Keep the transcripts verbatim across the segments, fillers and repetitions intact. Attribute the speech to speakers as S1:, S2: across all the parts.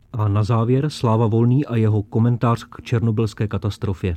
S1: A na závěr Sláva Volný a jeho komentář k černobylské katastrofě.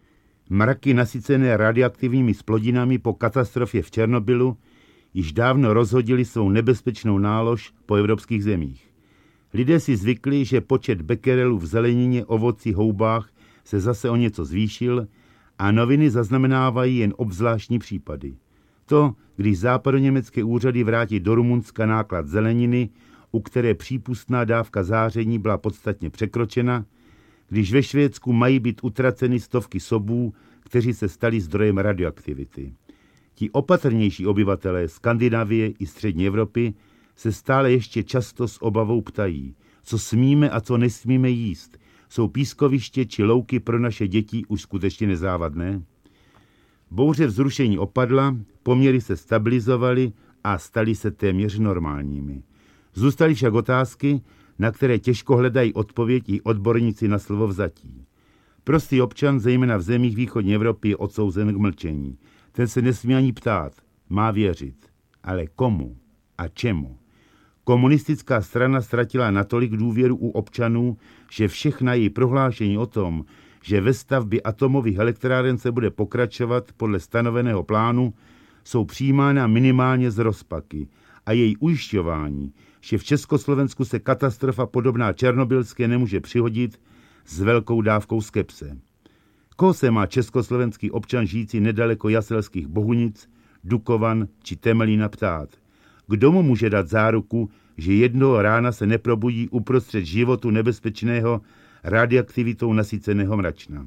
S2: Mraky nasycené radioaktivními splodinami po katastrofě v Černobylu již dávno rozhodili svou nebezpečnou nálož po evropských zemích. Lidé si zvykli, že počet bekerelů v zelenině, ovoci, houbách se zase o něco zvýšil a noviny zaznamenávají jen obzvláštní případy. To, když západoněmecké úřady vrátí do Rumunska náklad zeleniny, u které přípustná dávka záření byla podstatně překročena, když ve Švédsku mají být utraceny stovky sobů, kteří se stali zdrojem radioaktivity. Ti opatrnější obyvatelé Skandinávie i střední Evropy se stále ještě často s obavou ptají, co smíme a co nesmíme jíst. Jsou pískoviště či louky pro naše děti už skutečně nezávadné? Bouře vzrušení opadla, poměry se stabilizovaly a staly se téměř normálními. Zůstaly však otázky, na které těžko hledají odpověď i odborníci na slovo vzatí. Prostý občan, zejména v zemích východní Evropy, je odsouzen k mlčení. Ten se nesmí ani ptát, má věřit. Ale komu a čemu? Komunistická strana ztratila natolik důvěru u občanů, že všechna její prohlášení o tom, že ve stavbě atomových elektráren se bude pokračovat podle stanoveného plánu, jsou přijímána minimálně z rozpaky a její ujišťování, že v Československu se katastrofa podobná černobylské nemůže přihodit, s velkou dávkou skepse. Koho se má československý občan žijící nedaleko Jaselských Bohunic, Dukovan či Temelína ptát? Kdo mu může dát záruku, že jednoho rána se neprobudí uprostřed životu nebezpečného radioaktivitou nasyceného mračna?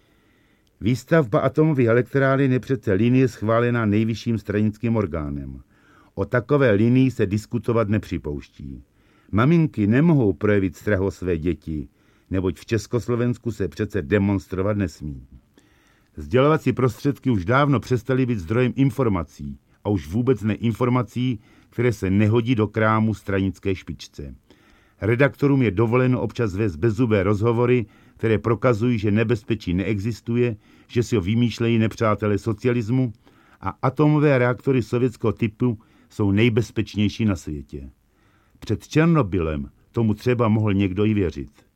S2: Výstavba atomových elektráren je přece linie schválená nejvyšším stranickým orgánem. O takové linii se diskutovat nepřipouští. Maminky nemohou projevit strach o své děti, neboť v Československu se přece demonstrovat nesmí. Sdělovací prostředky už dávno přestaly být zdrojem informací a už vůbec ne informací, které se nehodí do krámu stranické špičce. Redaktorům je dovoleno občas vést bezzubé rozhovory, které prokazují, že nebezpečí neexistuje, že si ho vymýšlejí nepřátelé socialismu a atomové reaktory sovětského typu jsou nejbezpečnější na světě. Před Černobylem tomu třeba mohl někdo i věřit.